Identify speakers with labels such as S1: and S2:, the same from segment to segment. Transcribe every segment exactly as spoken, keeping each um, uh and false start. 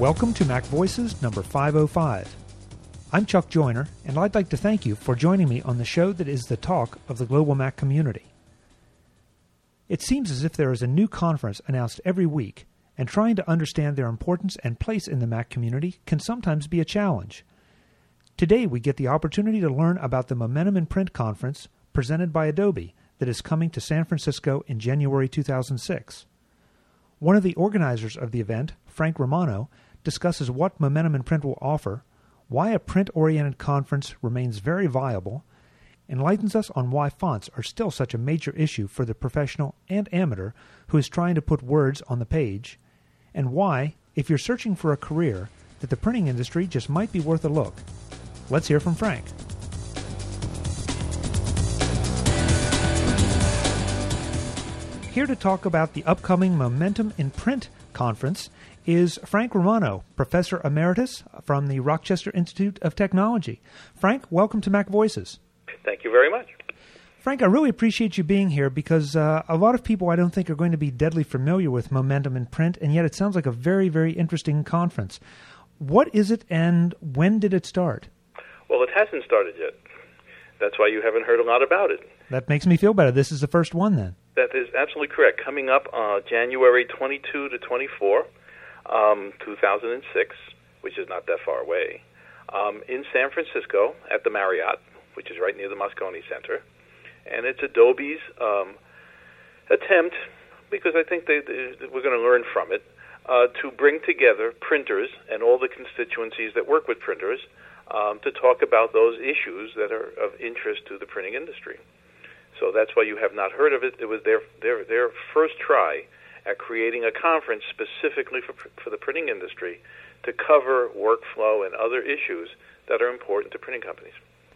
S1: Welcome to Mac Voices number five oh five. I'm Chuck Joyner, and I'd like to thank you for joining me on the show that is the talk of the global Mac community. It seems as if there is a new conference announced every week, and trying to understand their importance and place in the Mac community can sometimes be a challenge. Today we get the opportunity to learn about the Momentum in Print conference presented by Adobe that is coming to San Francisco in January two thousand six. One of the organizers of the event, Frank Romano, discusses what Momentum in Print will offer, why a print-oriented conference remains very viable, enlightens us on why fonts are still such a major issue for the professional and amateur who is trying to put words on the page, and why, if you're searching for a career, that the printing industry just might be worth a look. Let's hear from Frank. Here to talk about the upcoming Momentum in Print conference is Frank Romano, Professor Emeritus from the Rochester Institute of Technology. Frank, welcome to Mac Voices.
S2: Thank you very much.
S1: Frank, I really appreciate you being here because uh, a lot of people I don't think are going to be deadly familiar with Momentum in Print, and yet it sounds like a very, very interesting conference. What is it, and when did it start?
S2: Well, it hasn't started yet. That's why you haven't heard a lot about it.
S1: That makes me feel better. This is the first one, then.
S2: That is absolutely correct. Coming up uh, January twenty-second to twenty-fourth, um, two thousand six, which is not that far away, um, in San Francisco at the Marriott, which is right near the Moscone Center. And it's Adobe's um, attempt, because I think they, they, we're going to learn from it, uh, to bring together printers and all the constituencies that work with printers um, to talk about those issues that are of interest to the printing industry. So that's why you have not heard of it. It was their their their first try at creating a conference specifically for for the printing industry to cover workflow and other issues that are important to printing companies.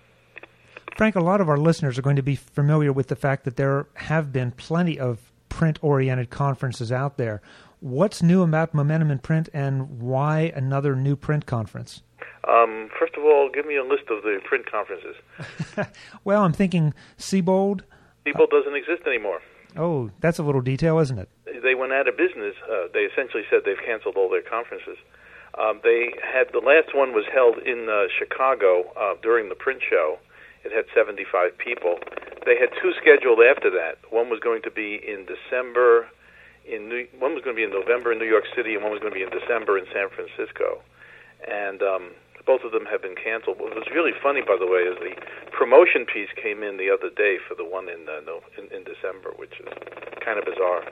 S1: Frank, a lot of our listeners are going to be familiar with the fact that there have been plenty of print-oriented conferences out there. What's new about Momentum in Print, and why another new print conference?
S2: Um, first of all, give me a list of the print conferences.
S1: Well, I'm thinking Siebold.
S2: Siebold doesn't exist anymore.
S1: Oh, that's a little detail, isn't it?
S2: They went out of business. Uh, they essentially said they've canceled all their conferences. Um, they had the last one was held in uh, Chicago uh, during the print show. It had seventy-five people. They had two scheduled after that. One was going to be in December. In New, one was going to be in November in New York City, and one was going to be in December in San Francisco. And um, both of them have been canceled. What was really funny, by the way, is the promotion piece came in the other day for the one in uh, no, in, in December, which is kind of bizarre.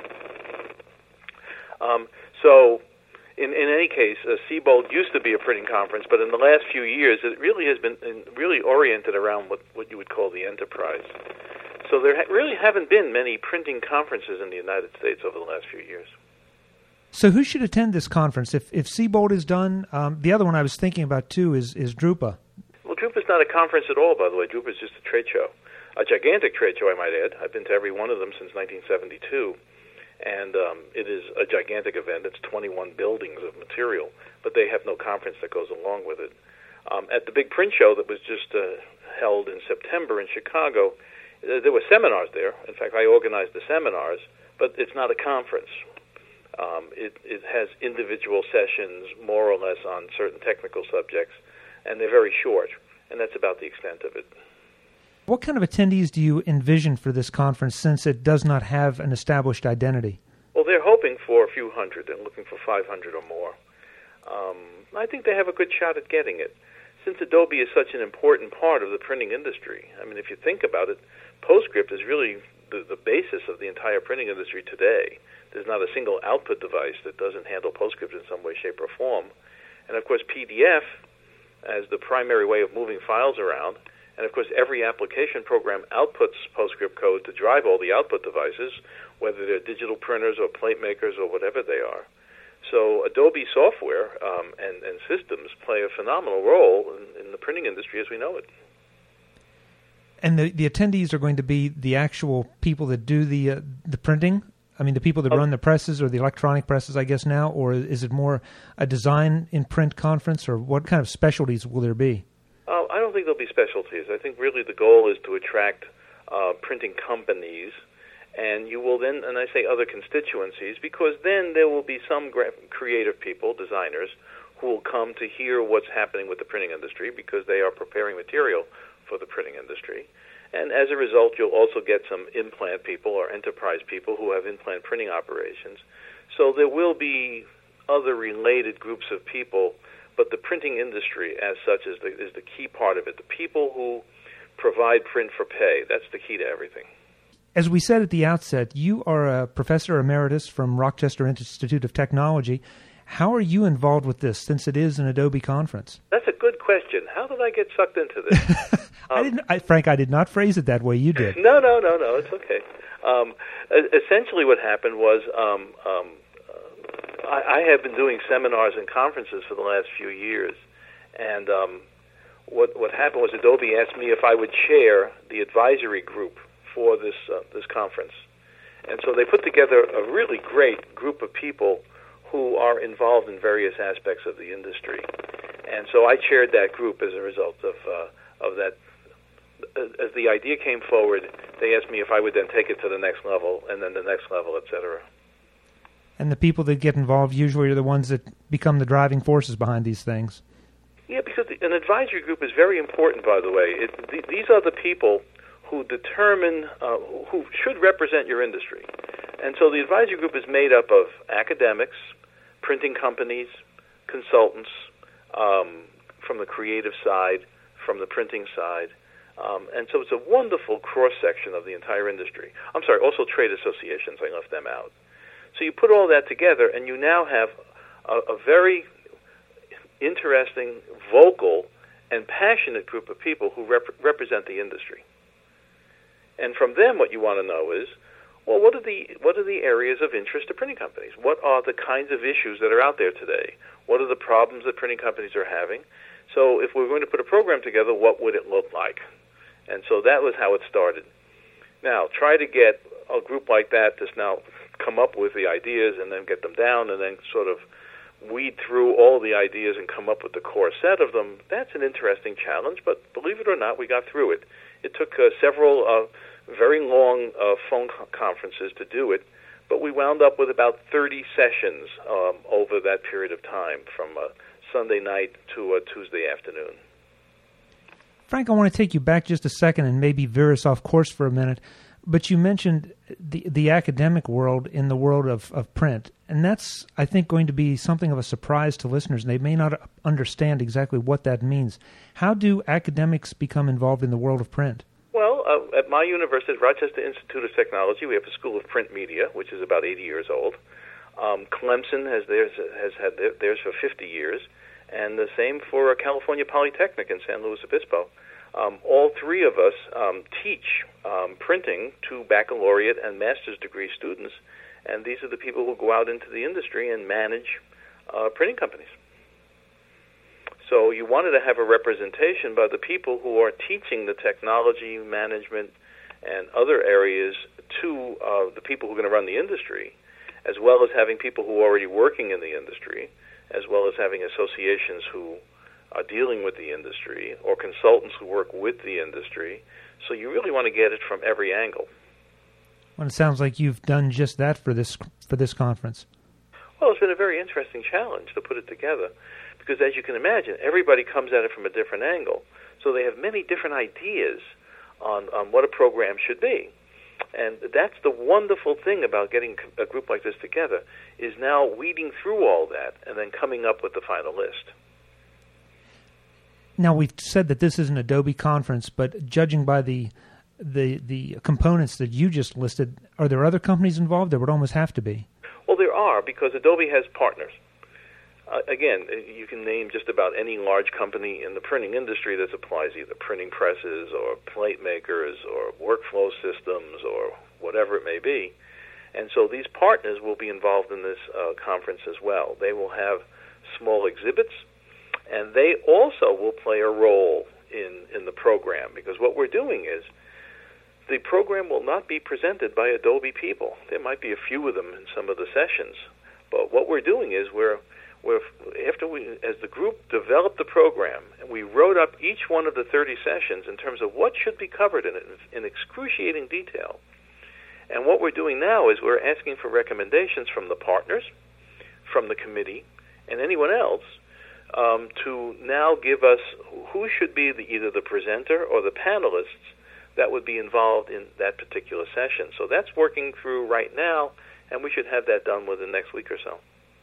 S2: Um, so, in, in any case, uh, Siebold used to be a printing conference, but in the last few years, it really has been in, really oriented around what, what you would call the enterprise. So there ha- really haven't been many printing conferences in the United States over the last few years.
S1: So who should attend this conference? If if Siebold is done, um, the other one I was thinking about, too, is, is Drupa.
S2: Well, Drupa's not a conference at all, by the way. Drupa's just a trade show. A gigantic trade show, I might add. I've been to every one of them since nineteen seventy-two. And um, it is a gigantic event. It's twenty-one buildings of material, but they have no conference that goes along with it. Um, at the big print show that was just uh, held in September in Chicago, uh, there were seminars there. In fact, I organized the seminars, but it's not a conference. Um, it, it has individual sessions, more or less, on certain technical subjects, and they're very short, and that's about the extent of it.
S1: What kind of attendees do you envision for this conference, since it does not have an established identity?
S2: Well, they're hoping for a few hundred. They're looking for five hundred or more. Um, I think they have a good shot at getting it. Since Adobe is such an important part of the printing industry, I mean, if you think about it, PostScript is really the, the basis of the entire printing industry today. There's not a single output device that doesn't handle PostScript in some way, shape, or form. And, of course, P D F as the primary way of moving files around. And, of course, every application program outputs PostScript code to drive all the output devices, whether they're digital printers or plate makers or whatever they are. So Adobe software um, and, and systems play a phenomenal role in, in the printing industry as we know it.
S1: And the, the attendees are going to be the actual people that do the uh, the printing? I mean, the people that run the presses or the electronic presses, I guess, now? Or is it more a design in print conference, or what kind of specialties will there be?
S2: Uh, I don't think there'll be specialties. I think really the goal is to attract uh, printing companies, and you will then, and I say other constituencies, because then there will be some gra- creative people, designers, who will come to hear what's happening with the printing industry because they are preparing material for the printing industry. And as a result, you'll also get some implant people or enterprise people who have implant printing operations. So there will be other related groups of people, but the printing industry as such is the, is the key part of it. The people who provide print for pay, that's the key to everything.
S1: As we said at the outset, you are a professor emeritus from Rochester Institute of Technology. How are you involved with this, since it is an Adobe conference?
S2: That's a good question. How did I get sucked into this?
S1: I didn't, I, Frank, I did not phrase it that way. You did.
S2: No, no, no, no. It's okay. Um, essentially what happened was um, um, I, I have been doing seminars and conferences for the last few years, and um, what, what happened was Adobe asked me if I would chair the advisory group for this uh, this conference. And so they put together a really great group of people who are involved in various aspects of the industry. And so I chaired that group as a result of uh, of that. As the idea came forward, they asked me if I would then take it to the next level, and then the next level, et cetera.
S1: And the people that get involved usually are the ones that become the driving forces behind these things.
S2: Yeah, because the, an advisory group is very important, by the way. It, the, these are the people who determine, uh, who should represent your industry. And so the advisory group is made up of academics, printing companies, consultants, um, from the creative side, from the printing side. Um, and so it's a wonderful cross-section of the entire industry. I'm sorry, also trade associations, I left them out. So you put all that together, and you now have a, a very interesting, vocal, and passionate group of people who rep- represent the industry. And from them, what you want to know is, well, what are the what are the areas of interest to printing companies? What are the kinds of issues that are out there today? What are the problems that printing companies are having? So if we're going to put a program together, what would it look like? And so that was how it started. Now, try to get a group like that to now come up with the ideas and then get them down and then sort of weed through all the ideas and come up with the core set of them. That's an interesting challenge, but believe it or not, we got through it. It took uh, several uh, very long uh, phone co- conferences to do it, but we wound up with about thirty sessions um, over that period of time, from uh, Sunday night to uh, Tuesday afternoon.
S1: Frank, I want to take you back just a second and maybe veer us off course for a minute. But you mentioned the the academic world in the world of, of print, and that's, I think, going to be something of a surprise to listeners, and they may not understand exactly what that means. How do academics become involved in the world of print?
S2: Well, uh, at my university, Rochester Institute of Technology, we have a School of Print Media, which is about eighty years old. Um, Clemson has theirs, has had theirs for fifty years, and the same for California Polytechnic in San Luis Obispo. Um, all three of us um, teach um, printing to baccalaureate and master's degree students, and these are the people who go out into the industry and manage uh, printing companies. So you wanted to have a representation by the people who are teaching the technology, management, and other areas to uh, the people who are going to run the industry, as well as having people who are already working in the industry, as well as having associations who are dealing with the industry, or consultants who work with the industry. So you really want to get it from every angle.
S1: Well, it sounds like you've done just that for this for this conference.
S2: Well, it's been a very interesting challenge to put it together, because as you can imagine, everybody comes at it from a different angle. So they have many different ideas on, on what a program should be. And that's the wonderful thing about getting a group like this together, is now weeding through all that and then coming up with the final list.
S1: Now, we've said that this is an Adobe conference, but judging by the the the components that you just listed, are there other companies involved? There would almost have to be.
S2: Well, there are, because Adobe has partners. Uh, again, you can name just about any large company in the printing industry that supplies either printing presses or plate makers or workflow systems or whatever it may be. And so these partners will be involved in this uh, conference as well. They will have small exhibits, and they also will play a role in, in the program, because what we're doing is the program will not be presented by Adobe people. There might be a few of them in some of the sessions, but what we're doing is we're, we're after we, as the group developed the program, and we wrote up each one of the thirty sessions in terms of what should be covered in it in excruciating detail. And what we're doing now is we're asking for recommendations from the partners, from the committee, and anyone else, um, to now give us who should be the, either the presenter or the panelists that would be involved in that particular session. So that's working through right now, and we should have that done within the next week or so.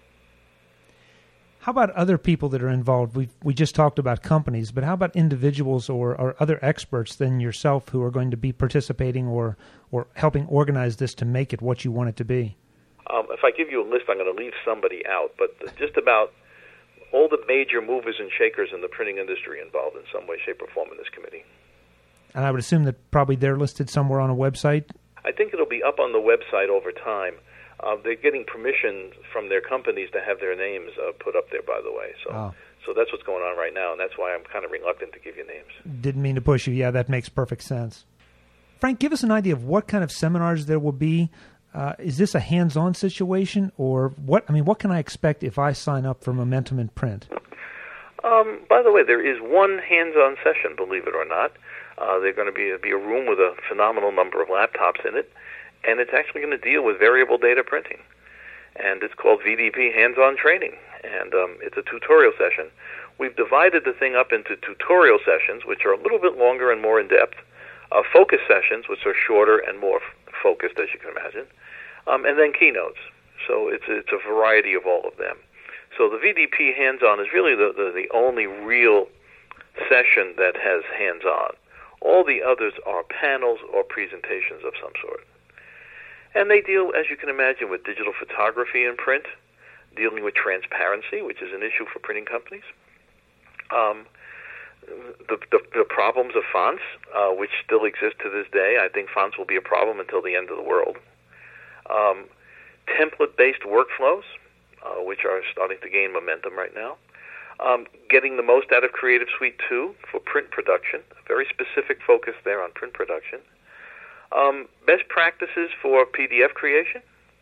S1: How about other people that are involved? We we just talked about companies, but how about individuals or, or other experts than yourself who are going to be participating or, or helping organize this to make it what you want it to be?
S2: Um, if I give you a list, I'm going to leave somebody out, but just about all the major movers and shakers in the printing industry involved in some way, shape, or form in this committee.
S1: And I would assume that probably they're listed somewhere on a website?
S2: I think it'll be up on the website over time. Uh, they're getting permission from their companies to have their names uh, put up there, by the way. So
S1: oh.
S2: so that's what's going on right now, and that's why I'm kind of reluctant to give you names.
S1: Didn't mean to push you. Yeah, that makes perfect sense. Frank, give us an idea of what kind of seminars there will be. Uh, is this a hands-on situation, or what? I mean, what can I expect if I sign up for Momentum in Print?
S2: Um, by the way, there is one hands-on session, believe it or not. Uh, there's going to be, be a room with a phenomenal number of laptops in it, and it's actually going to deal with variable data printing. And it's called V D P Hands-On Training, and um, it's a tutorial session. We've divided the thing up into tutorial sessions, which are a little bit longer and more in-depth, uh, focus sessions, which are shorter and more f- focused, as you can imagine, um, and then keynotes. So it's, it's a variety of all of them. So the V D P Hands-On is really the, the, the only real session that has hands-on. All the others are panels or presentations of some sort. And they deal, as you can imagine, with digital photography and print, dealing with transparency, which is an issue for printing companies, um, the, the, the problems of fonts, uh, which still exist to this day. I think fonts will be a problem until the end of the world. Um, template-based workflows, uh, which are starting to gain momentum right now. Um, getting the most out of Creative Suite two for print production, a very specific focus there on print production. Um, best practices for P D F creation.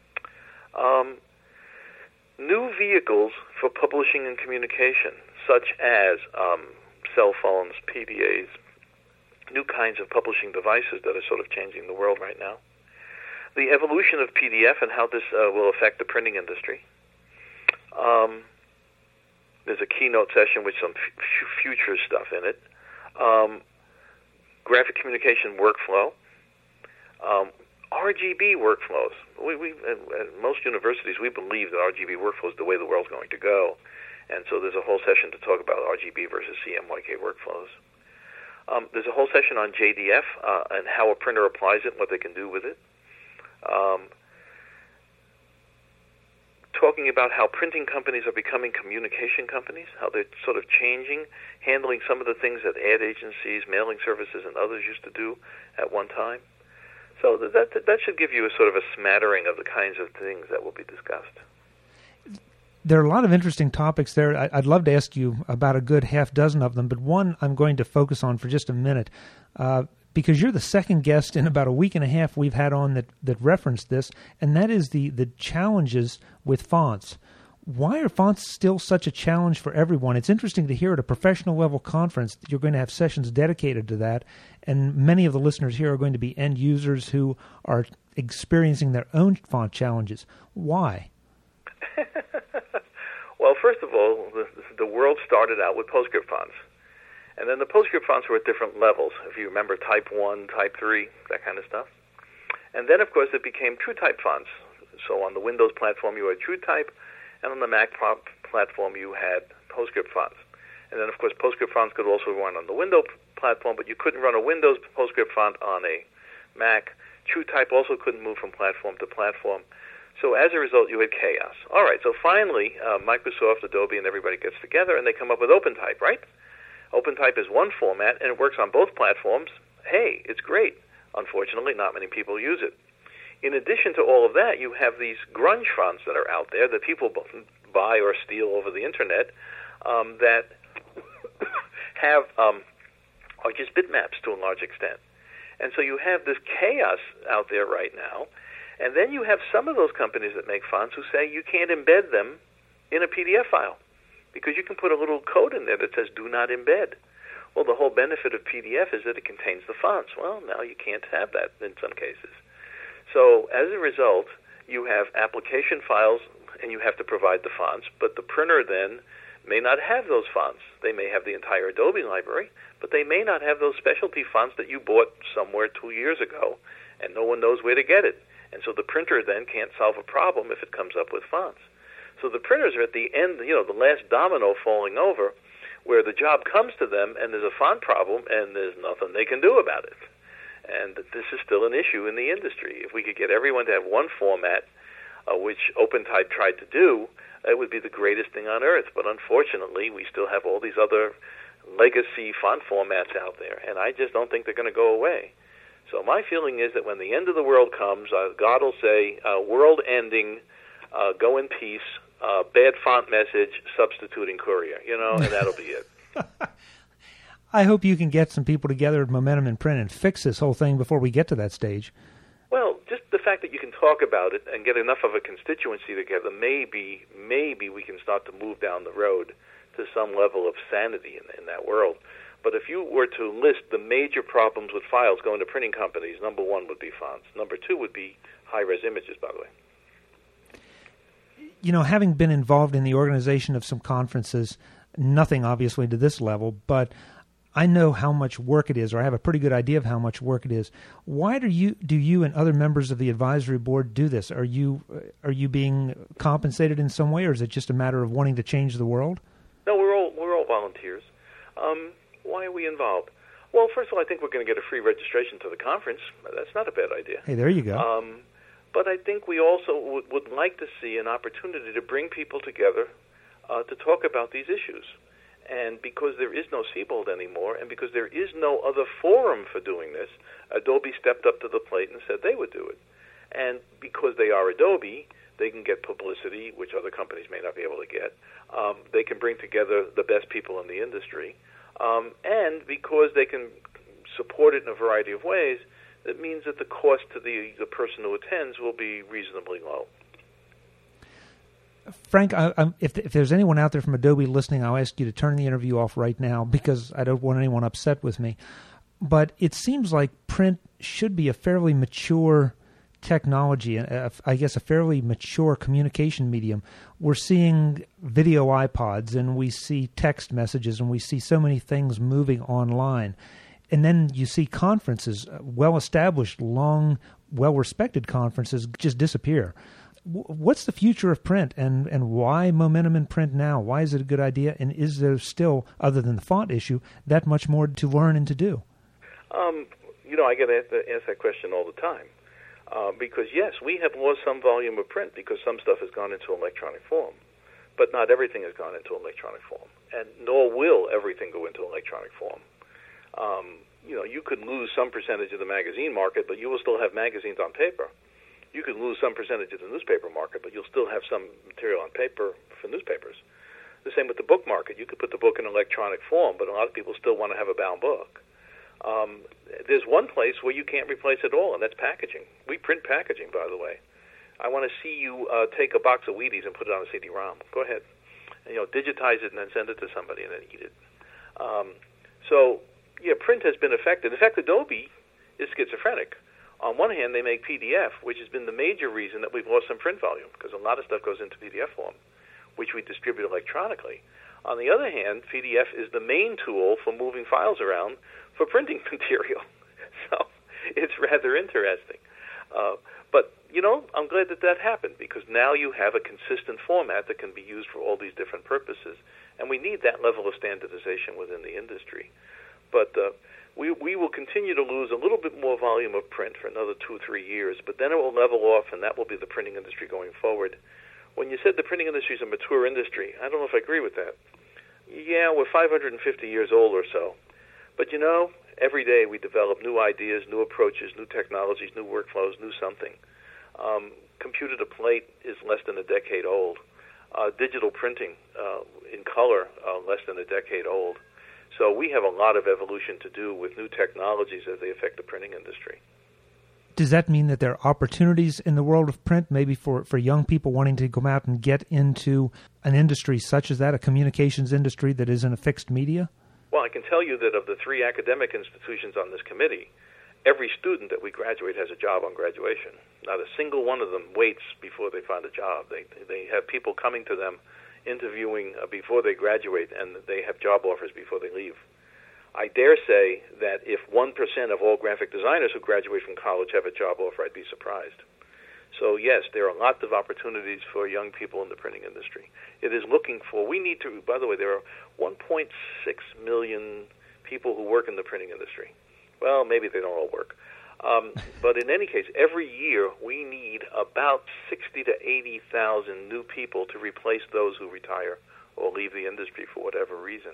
S2: Um, new vehicles for publishing and communication, such as um, cell phones, P D As, new kinds of publishing devices that are sort of changing the world right now. The evolution of P D F and how this uh, will affect the printing industry. Um, there's a keynote session with some f- future stuff in it. Um, graphic communication workflow. Um, R G B workflows. We, we, at, at most universities, we believe that R G B workflow is the way the world's going to go. And so there's a whole session to talk about R G B versus C M Y K workflows. Um, there's a whole session on J D F uh, and how a printer applies it and what they can do with it. Um, talking about how printing companies are becoming communication companies, how they're sort of changing, handling some of the things that ad agencies, mailing services, and others used to do at one time. So that, that that should give you a sort of a smattering of the kinds of things that will be discussed.
S1: There are a lot of interesting topics there. I'd love to ask you about a good half dozen of them, but one I'm going to focus on for just a minute, uh, because you're the second guest in about a week and a half we've had on that, that referenced this, and that is the, the challenges with fonts. Why are fonts still such a challenge for everyone? It's interesting to hear at a professional level conference that you're going to have sessions dedicated to that, and many of the listeners here are going to be end users who are experiencing their own font challenges. Why?
S2: Well, first of all, the, the world started out with PostScript fonts. And then the PostScript fonts were at different levels. If you remember Type one, Type three, that kind of stuff. And then, of course, it became TrueType fonts. So on the Windows platform, you had TrueType, and on the Mac platform, you had PostScript fonts. And then, of course, PostScript fonts could also run on the Windows platform, but you couldn't run a Windows PostScript font on a Mac. TrueType also couldn't move from platform to platform. So as a result, you had chaos. All right, so finally, uh, Microsoft, Adobe, and everybody gets together, and they come up with OpenType, right? OpenType is one format, and it works on both platforms. Hey, it's great. Unfortunately, not many people use it. In addition to all of that, you have these grunge fonts that are out there that people buy or steal over the Internet um, that have um, are just bitmaps to a large extent. And so you have this chaos out there right now. And then you have some of those companies that make fonts who say you can't embed them in a P D F file because you can put a little code in there that says do not embed. Well, the whole benefit of P D F is that it contains the fonts. Well, now you can't have that in some cases. So as a result, you have application files and you have to provide the fonts, but the printer then may not have those fonts. They may have the entire Adobe library, but they may not have those specialty fonts that you bought somewhere two years ago, and no one knows where to get it. And so the printer then can't solve a problem if it comes up with fonts. So the printers are at the end, you know, the last domino falling over, where the job comes to them and there's a font problem and there's nothing they can do about it. And this is still an issue in the industry. If we could get everyone to have one format, uh, which OpenType tried to do, it would be the greatest thing on earth. But unfortunately, we still have all these other legacy font formats out there, and I just don't think they're going to go away. So my feeling is that when the end of the world comes, uh, God will say, uh, world ending, uh, go in peace, uh, bad font message, substituting courier, you know, and that'll be it.
S1: I hope you can get some people together at Momentum in Print and fix this whole thing before we get to that stage.
S2: Well, just the fact that you can talk about it and get enough of a constituency together, maybe, maybe we can start to move down the road to some level of sanity in, in that world. But if you were to list the major problems with files going to printing companies, number one would be fonts. Number two would be high-res images, by the way.
S1: You know, having been involved in the organization of some conferences, nothing obviously to this level, but I know how much work it is, or I have a pretty good idea of how much work it is. Why do you do you and other members of the advisory board do this? Are you are you being compensated in some way, or is it just a matter of wanting to change the world?
S2: No, we're all we're all volunteers. Um, why are we involved? Well, first of all, I think we're going to get a free registration to the conference. That's not a bad idea.
S1: Hey, there you go.
S2: Um, but I think we also would, would like to see an opportunity to bring people together uh, to talk about these issues. And because there is no Siebold anymore, and because there is no other forum for doing this, Adobe stepped up to the plate and said they would do it. And because they are Adobe, they can get publicity, which other companies may not be able to get. Um, they can bring together the best people in the industry. Um, and because they can support it in a variety of ways, that means that the cost to the, the person who attends will be reasonably low.
S1: Frank, I, I, if, if there's anyone out there from Adobe listening, I'll ask you to turn the interview off right now because I don't want anyone upset with me. But it seems like print should be a fairly mature technology, a, I guess a fairly mature communication medium. We're seeing video iPods and we see text messages and we see so many things moving online. And then you see conferences, well-established, long, well-respected conferences just disappear. What's the future of print, and, and why Momentum in Print now? Why is it a good idea, and is there still, other than the font issue, that much more to learn and to do?
S2: Um, you know, I get asked that question all the time. Uh, because, yes, we have lost some volume of print because some stuff has gone into electronic form. But not everything has gone into electronic form, and nor will everything go into electronic form. Um, you know, you could lose some percentage of the magazine market, but you will still have magazines on paper. You could lose some percentage of the newspaper market, but you'll still have some material on paper for newspapers. The same with the book market. You could put the book in electronic form, but a lot of people still want to have a bound book. Um, there's one place where you can't replace it all, and that's packaging. We print packaging, by the way. I want to see you uh, take a box of Wheaties and put it on a C D ROM. Go ahead. And, you know, digitize it and then send it to somebody and then eat it. Um, so, yeah, print has been affected. In fact, Adobe is schizophrenic. On one hand, they make P D F, which has been the major reason that we've lost some print volume, because a lot of stuff goes into P D F form, which we distribute electronically. On the other hand, P D F is the main tool for moving files around for printing material. So it's rather interesting. Uh, but, you know, I'm glad that that happened, because now you have a consistent format that can be used for all these different purposes, and we need that level of standardization within the industry. But uh, we we will continue to lose a little bit more volume of print for another two, three years, but then it will level off, and that will be the printing industry going forward. When you said the printing industry is a mature industry, I don't know if I agree with that. Yeah, we're five hundred fifty years old or so. But, you know, every day we develop new ideas, new approaches, new technologies, new workflows, new something. Um, computer to plate is less than a decade old. Uh, digital printing uh, in color, uh, less than a decade old. So we have a lot of evolution to do with new technologies as they affect the printing industry.
S1: Does that mean that there are opportunities in the world of print, maybe for, for young people wanting to come out and get into an industry such as that, a communications industry that isn't a fixed media?
S2: Well, I can tell you that of the three academic institutions on this committee, every student that we graduate has a job on graduation. Not a single one of them waits before they find a job. They they have people coming to them interviewing uh, before they graduate, and they have job offers before they leave. I dare say that if one percent of all graphic designers who graduate from college have a job offer, I'd be surprised. So, yes, there are lots of opportunities for young people in the printing industry. It is looking for, we need to, by the way, there are one point six million people who work in the printing industry. Well, maybe they don't all work. Um, but in any case, every year we need about sixty to eighty thousand new people to replace those who retire or leave the industry for whatever reason.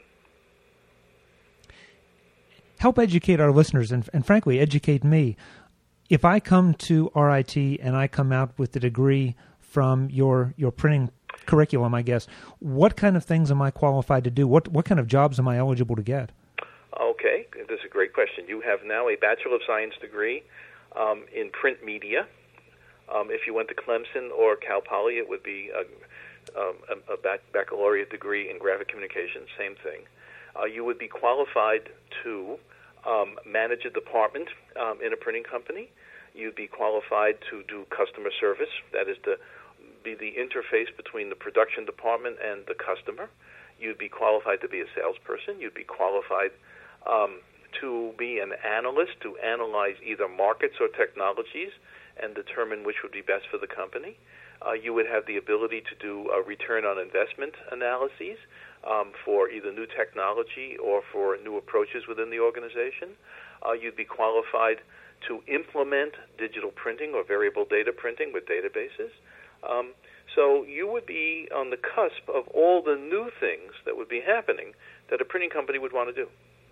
S1: Help educate our listeners, and, and frankly, educate me. If I come to R I T and I come out with the degree from your your printing curriculum, I guess, what kind of things am I qualified to do? What what kind of jobs am I eligible to get?
S2: Okay, this is a great question. You have now a Bachelor of Science degree um, in print media. Um, if you went to Clemson or Cal Poly, it would be a, um, a, a bac- baccalaureate degree in graphic communications, same thing. Uh, you would be qualified to um, manage a department um, in a printing company. You'd be qualified to do customer service, that is to be the interface between the production department and the customer. You'd be qualified to be a salesperson. You'd be qualified um, to be an analyst, to analyze either markets or technologies and determine which would be best for the company. Uh, you would have the ability to do a return on investment analyses um, for either new technology or for new approaches within the organization. Uh, you'd be qualified to implement digital printing or variable data printing with databases. Um, so you would be on the cusp of all the new things that would be happening that a printing company would want to do.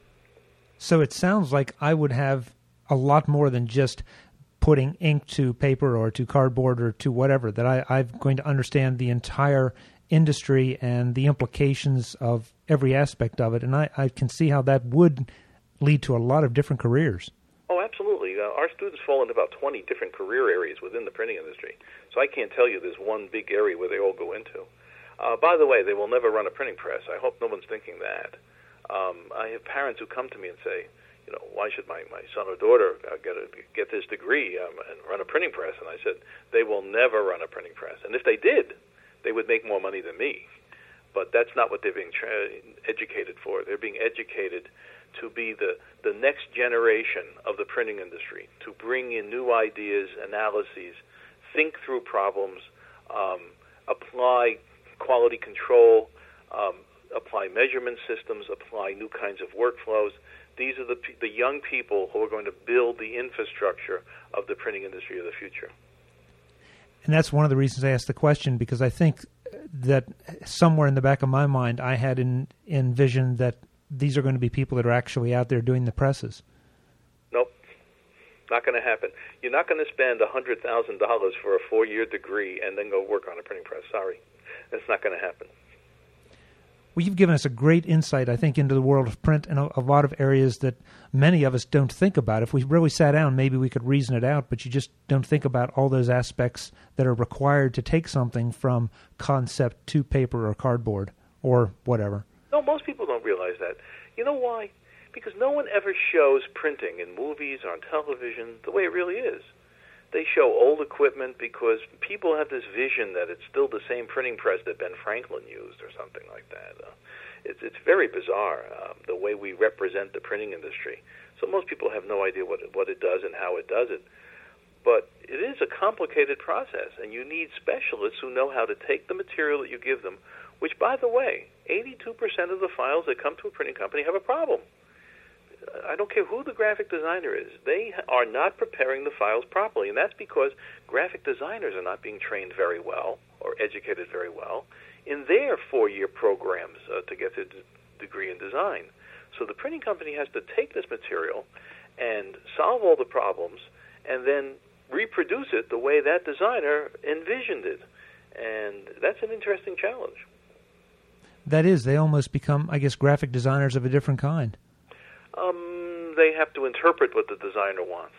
S1: So it sounds like I would have a lot more than just putting ink to paper or to cardboard or to whatever, that I, I'm going to understand the entire industry and the implications of every aspect of it. And I, I can see how that would lead to a lot of different careers.
S2: Oh, absolutely. Uh, our students fall into about twenty different career areas within the printing industry. So I can't tell you there's one big area where they all go into. Uh, by the way, they will never run a printing press. I hope no one's thinking that. Um, I have parents who come to me and say, you know, why should my, my son or daughter uh, get a, get this degree um, and run a printing press? And I said, they will never run a printing press. And if they did, they would make more money than me. But that's not what they're being tra- educated for. They're being educated to be the, the next generation of the printing industry, to bring in new ideas, analyses, think through problems, um, apply quality control, um, apply measurement systems, apply new kinds of workflows. These are the the young people who are going to build the infrastructure of the printing industry of the future.
S1: And that's one of the reasons I asked the question, because I think that somewhere in the back of my mind I had in, envisioned that these are going to be people that are actually out there doing the presses.
S2: Nope, not going to happen. You're not going to spend one hundred thousand dollars for a four-year degree and then go work on a printing press. Sorry, that's not going to happen.
S1: Well, you've given us a great insight, I think, into the world of print and a, a lot of areas that many of us don't think about. If we really sat down, maybe we could reason it out, but you just don't think about all those aspects that are required to take something from concept to paper or cardboard or whatever.
S2: No, most people don't realize that. You know why? Because no one ever shows printing in movies or on television the way it really is. They show old equipment because people have this vision that it's still the same printing press that Ben Franklin used or something like that. Uh, it's it's very bizarre, uh, the way we represent the printing industry. So most people have no idea what it, what it does and how it does it. But it is a complicated process, and you need specialists who know how to take the material that you give them, which, by the way, eighty-two percent of the files that come to a printing company have a problem. I don't care who the graphic designer is. They are not preparing the files properly, and that's because graphic designers are not being trained very well or educated very well in their four-year programs uh, to get their d- degree in design. So the printing company has to take this material and solve all the problems and then reproduce it the way that designer envisioned it. And that's an interesting challenge.
S1: That is. They almost become, I guess, graphic designers of a different kind.
S2: Um, they have to interpret what the designer wants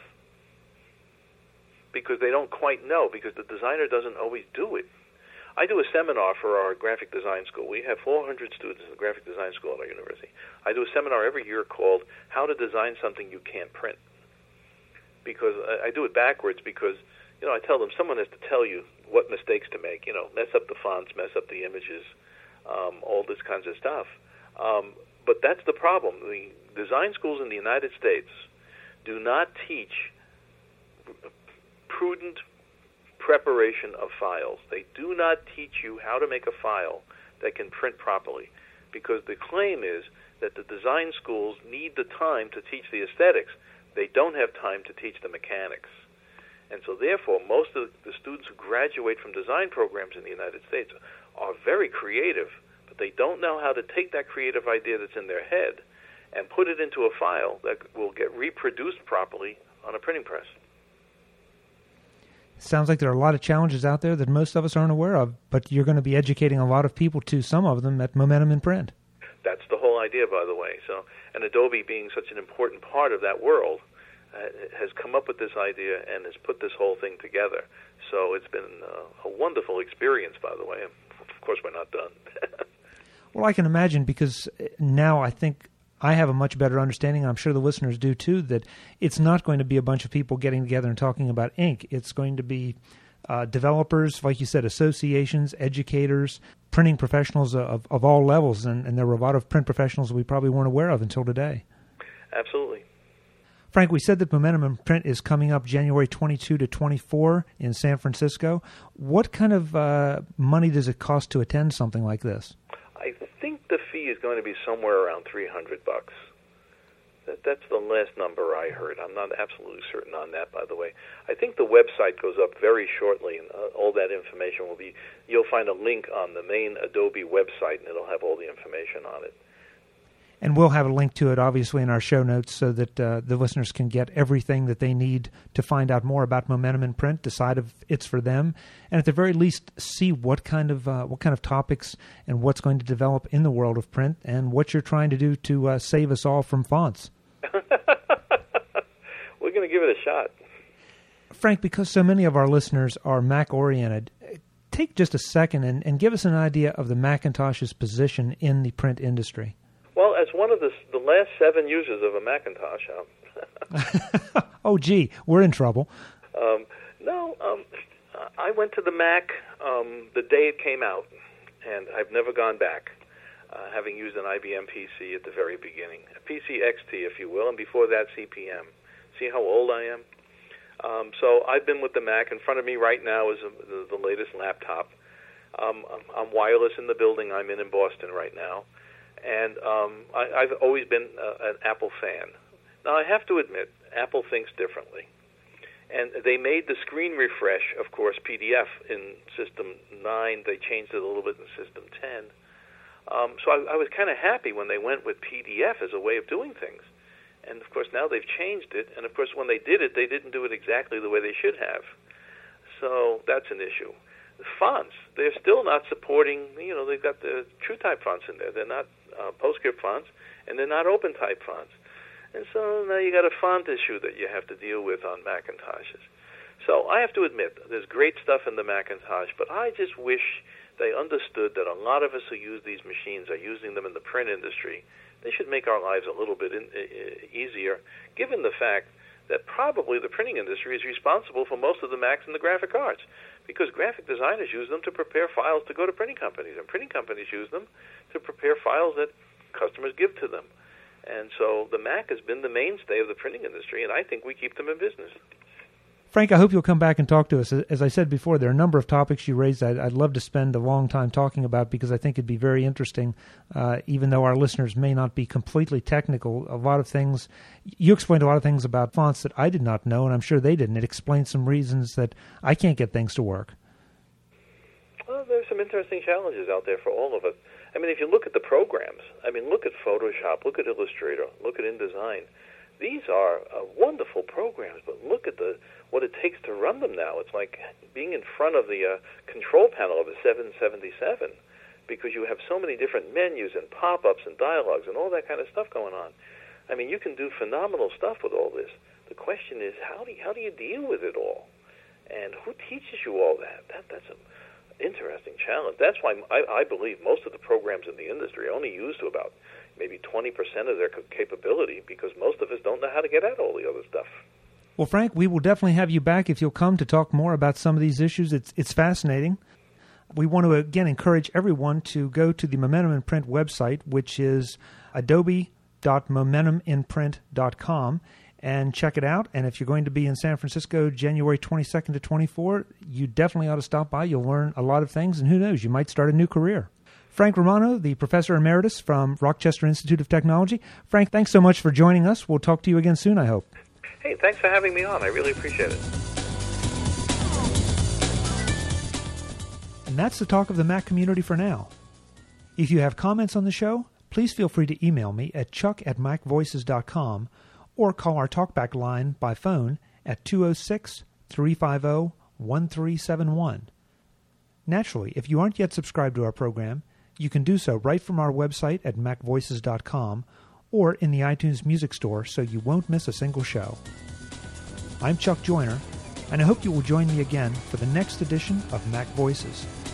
S2: because they don't quite know, because the designer doesn't always do it. I do a seminar for our graphic design school. We have four hundred students in the graphic design school at our university. I do a seminar every year called How to Design Something You Can't Print. Because I do it backwards because, you know, I tell them someone has to tell you what mistakes to make. You know, mess up the fonts, mess up the images, um, all this kinds of stuff. Um, but that's the problem. The design schools in the United States do not teach prudent preparation of files. They do not teach you how to make a file that can print properly, because the claim is that the design schools need the time to teach the aesthetics. They don't have time to teach the mechanics. And so therefore, most of the students who graduate from design programs in the United States are very creative, but they don't know how to take that creative idea that's in their head and put it into a file that will get reproduced properly on a printing press.
S1: Sounds like there are a lot of challenges out there that most of us aren't aware of, but you're going to be educating a lot of people to some of them at Momentum in Print.
S2: That's the whole idea, by the way. So, and Adobe being such an important part of that world, uh, has come up with this idea and has put this whole thing together. So it's been uh, a wonderful experience, by the way. Of course, we're not done.
S1: Well, I can imagine, because now I think I have a much better understanding, and I'm sure the listeners do too, that it's not going to be a bunch of people getting together and talking about ink. It's going to be uh, developers, like you said, associations, educators, printing professionals of, of all levels, and, and there were a lot of print professionals we probably weren't aware of until today.
S2: Absolutely.
S1: Frank, we said that Momentum in Print is coming up January twenty-second to twenty-fourth in San Francisco. What kind of uh, money does it cost to attend something like this?
S2: I think the fee is going to be somewhere around three hundred bucks. That, that's the last number I heard. I'm not absolutely certain on that, by the way. I think the website goes up very shortly, and uh, all that information will be, you'll find a link on the main Adobe website, and it'll have all the information on it.
S1: And we'll have a link to it, obviously, in our show notes so that uh, the listeners can get everything that they need to find out more about Momentum in Print, decide if it's for them, and at the very least see what kind of uh, what kind of topics and what's going to develop in the world of print and what you're trying to do to uh, save us all from fonts.
S2: We're going to give it a shot.
S1: Frank, because so many of our listeners are Mac-oriented, take just a second and, and give us an idea of the Macintosh's position in the print industry.
S2: Well, as one of the, the last seven users of a Macintosh, um,
S1: oh, gee, we're in trouble.
S2: Um, no, um, I went to the Mac um, the day it came out, and I've never gone back, uh, having used an I B M P C at the very beginning, a P C X T, if you will, and before that, C P M. See how old I am? Um, so I've been with the Mac. In front of me right now is a, the, the latest laptop. Um, I'm, I'm wireless in the building I'm in in Boston right now. And um, I, I've always been uh, an Apple fan. Now, I have to admit, Apple thinks differently. And they made the screen refresh, of course, P D F in System nine. They changed it a little bit in System ten. Um, so I, I was kind of happy when they went with P D F as a way of doing things. And, of course, now they've changed it. And, of course, when they did it, they didn't do it exactly the way they should have. So that's an issue. The fonts, they're still not supporting, you know, they've got the TrueType fonts in there. They're not uh, PostScript fonts, and they're not OpenType fonts. And so now you got a font issue that you have to deal with on Macintoshes. So I have to admit, there's great stuff in the Macintosh, but I just wish they understood that a lot of us who use these machines are using them in the print industry. They should make our lives a little bit in, uh, easier, given the fact that probably the printing industry is responsible for most of the Macs and the graphic arts, because graphic designers use them to prepare files to go to printing companies, and printing companies use them to prepare files that customers give to them. And so the Mac has been the mainstay of the printing industry, and I think we keep them in business.
S1: Frank, I hope you'll come back and talk to us. As I said before, there are a number of topics you raised I'd, I'd love to spend a long time talking about, because I think it'd be very interesting, uh, even though our listeners may not be completely technical. A lot of things, you explained a lot of things about fonts that I did not know, and I'm sure they didn't. It explains some reasons that I can't get things to work.
S2: Well, there's some interesting challenges out there for all of us. I mean, if you look at the programs, I mean, look at Photoshop, look at Illustrator, look at InDesign. These are uh, wonderful programs, but look at the what it takes to run them now. It's like being in front of the uh, control panel of a seven seventy-seven, because you have so many different menus and pop-ups and dialogues and all that kind of stuff going on. I mean, you can do phenomenal stuff with all this. The question is, how do you, how do you deal with it all? And who teaches you all that? That that's an interesting challenge. That's why I, I believe most of the programs in the industry are only used to about maybe twenty percent of their capability, because most of us don't know how to get at all the other stuff.
S1: Well, Frank, we will definitely have you back if you'll come to talk more about some of these issues. It's it's fascinating. We want to, again, encourage everyone to go to the Momentum in Print website, which is adobe dot momentum in print dot com, and check it out. And if you're going to be in San Francisco January twenty-second to twenty-fourth, you definitely ought to stop by. You'll learn a lot of things, and who knows, you might start a new career. Frank Romano, the Professor Emeritus from Rochester Institute of Technology. Frank, thanks so much for joining us. We'll talk to you again soon, I hope.
S2: Hey, thanks for having me on. I really appreciate it.
S1: And that's the talk of the Mac community for now. If you have comments on the show, please feel free to email me at chuck at mac voices dot com or call our talkback line by phone at two oh six, three five oh, one three seven one. Naturally, if you aren't yet subscribed to our program, you can do so right from our website at mac voices dot com or in the iTunes Music Store so you won't miss a single show. I'm Chuck Joyner, and I hope you will join me again for the next edition of Mac Voices.